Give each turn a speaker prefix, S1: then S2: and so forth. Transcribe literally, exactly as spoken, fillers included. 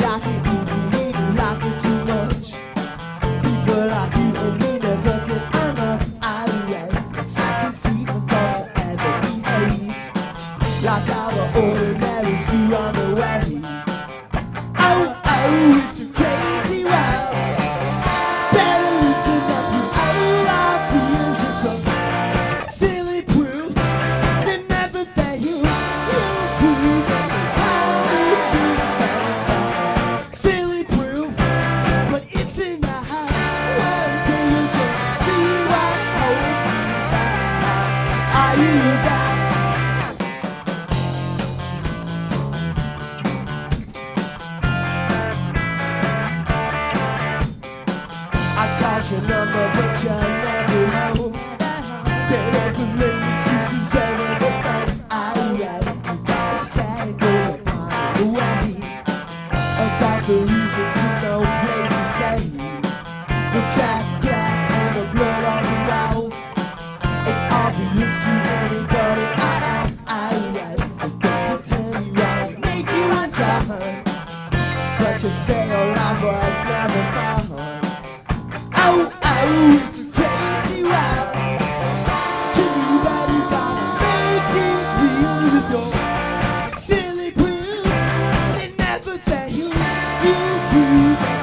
S1: like it easy, you like it too much. People like you and me never can understand. It's like I can see from God and the behave like our ordinaries do on the way. Oh, oh, it's a crazy world. Better loosen up your old ideas and some silly proof that never that you will prove how to stand. Silly proof, but it's in the heart. One thing you can see what holds you back. Are you back? I called your number, but you're never home. Get off the lane, excuses over the phone. I got you got to stand, go upon the way. About the reasons you know place to stay. The cracked glass and the blood on the walls. It's obvious to anybody. I, I, I, I guess to tell you I would make you undone. But you say your life was never fun. Oh, oh, it's a crazy world. Too bad you gotta make it real with your silly proof. They never tell you, you prove.